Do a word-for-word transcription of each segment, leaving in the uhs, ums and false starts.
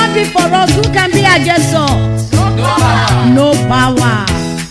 God be for us, who can be against us? No power. No power.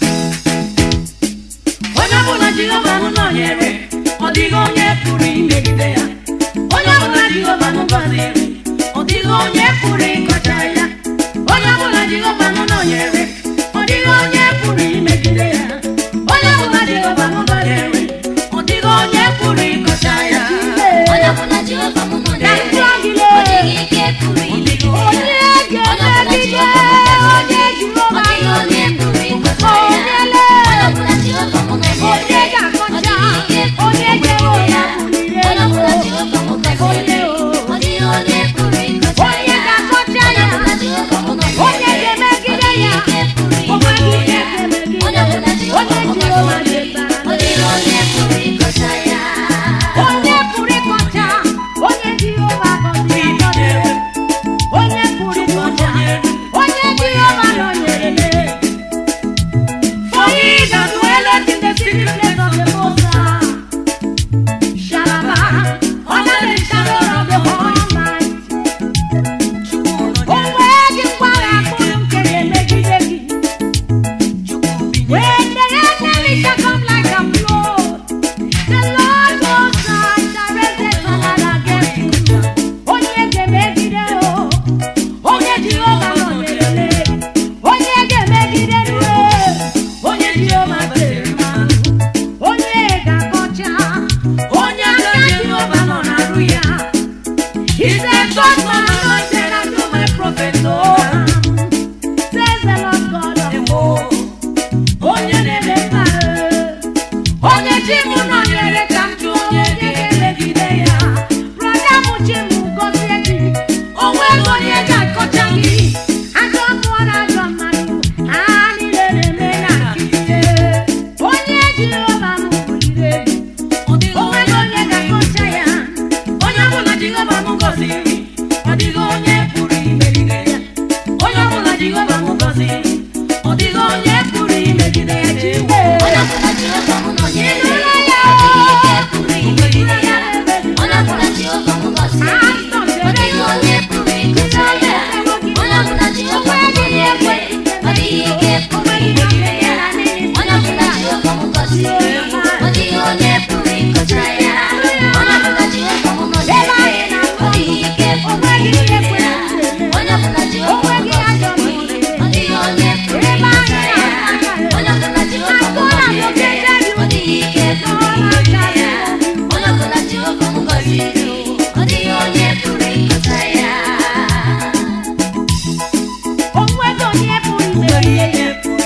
Onye ọbụla Jehova nụ nọnyere, ọ dịghị onye pụrụ imegide ya. Onye ọbụla Jehova nụ gọziri, ọ dịghị onye pụrụ ịkọcha ya. Onye ọbụla Jehova nụ nọnyere, ọ dịghị onye pụrụ imegide ya. Onye ọbụla Jehova nụ gọziri, ọ dịghị onye pụrụ ịkọcha ya. Onye ọbụla Jehova nụ nọnyere, ọ dịghị ike pụrụ imegide ya. Onye Onye ọbụla Jehova nụ gọziri, ọ dịghị onye pụrụ ịkọcha ya. Onye ọbụla Jehova nụ nọnyere, ọ dịghị ike pụrụ imegide ya. Onye ọbụla Jehova nụ gọziri, ọ dịghị onye pụrụ ịkọcha ya. Onye ọbụla Jehova nụ nọnyere, ọ dịghị ike pụrụ imegide ya. Onye ọbụla Jehova nụ gọziri, ọ dịghị onye pụrụ ịkọcha ya. Onye pụrụ ịkọcha, onye Jehova gọziri agọzi. Onye pụrụ ịkọcha, onye Jehova nọnyere. For he that dwelleth in the secret place of the Most High Shall abide under the shadow of the Almighty. Onweghị mgbagha akpụrụ nke ga-emegide gị. When the enemy shall come like a flood, the Lord Most High shall raise a standard against him. Onye ga-emegide o, onye Jehova nọnyere. Onye ga-emegide o, onye Jehova tere mmanụ. Onye ga-akọcha, onye aka Jehova nọ n'arụ ya. He said, "God my anointed and do my prophet no harm," says the Lord God of hosts. Onye na-eme mma, onye chi m nọnyere ka m jụ onye ga-emegide ya. Brọda m chi m gọzie gị, o nweghị onye ga-akọcha gị. Ajọ mmụọ na ajọ mmadụ, ha niile na-eme na nkịtị. Onye Jehova m buliri elu, Ọ dịghị o nweghị onye ga-akọcha ya. onye ọbụla Jehova nụ gọziri, ọ dịghị onye pụrụ imegide ya. Onye ọbụla Jehova nụ gọziri, ọ dịghị onye pụrụ imegide ya. Jewe. Onye ọbụla Jehova nụ nọnyere, ọ dịghị ike pụrụ imegide ya. Onye ọbụla Jehova nụ gọziri, ọ dịghị onye pụrụ ịkọcha ya. Onye ọbụla Jehova nụ nọnyere, ọ dịghị ike pụrụ imegide ya. Onye ọbụla Jehova nụ gọziri, ọ dịghị onye pụrụ ịkọcha ya. Onye ọbụla Jehova nụ nọnyere, ọ dịghị ike pụrụ imegide ya. Onye ọbụla Jehova nụ gọziri, ọ dịghị onye pụrụ ịkọcha ya. Onye ọbụla Jehova nụ nọnyere, ọ dịghị ike pụrụ imegide ya. Onye ọbụla Jehova nụ gọziri, ọ dịghị onye pụrụ ịkọcha ya. onweghị onye pụrụ imegide ya.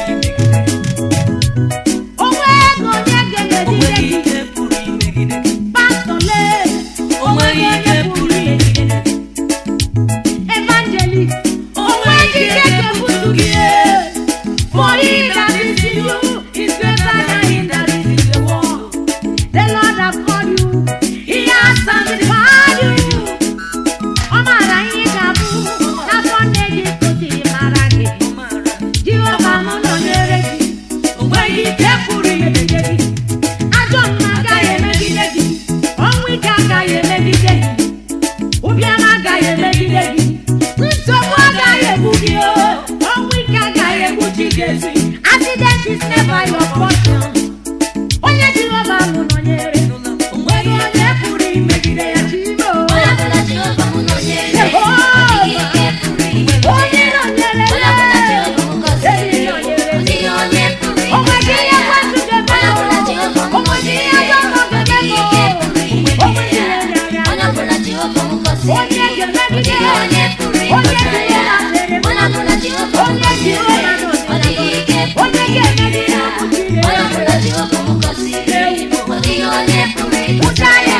Onweghị onye ga-emegide gị. Pastọ lee, onweghị onye pụrụ imegide gị. Evangelist, onweghị ike ga-ebutu gị. For he that is in you is greater than he that is in the world. The Lord has called you, he has sanctified you. Ọ maara ihe ị ga-abụ n'afọ nne gị kụziri mara gị. Jehova m nọnyere gị, onweghị ike pụrụ imegide gị. Ajọ mma agaghị emegide gị, ọnwụ ike agaghị emegide gị, ụbịam agaghị emegide gị, nsogbu agaghị egbu gị o, ọnwụ ike agaghị egbuchi gị ezi. Accident is never your portion. Onye Jehova m nọnyere, onweghị onye pụrụ imegide ya. Chibo, Onye ọbụla Jehova nụ nọnyere, ọ dịghị ike pụrụ imegide onye ya. nọnyere Onye ọbụla Jehova nụ gọziri, ọ dịghị onye pụrụ onweghị imegide ihe ya. kwesị ga-eme Onye ọbụla Jehova nụ onweghị ihe nọnyere, ajọ ọzọ ọ dịghị ike ga-eme pụrụ imegide ya. Onye ọbụla Jehova nụ gọziri, onye ọ ga-emegide dịghị ya. onye pụrụ Onye ịkọcha ya. Jehova Onye ọbụla Jehova nụ onye nọnyere, Jehova ọ dịghị ike pụrụ onye imegide ga-emegide ya. ya. Onye ọbụla Jehova nụ gọziri, ọ dịghị onye pụrụ ịkọcha ya.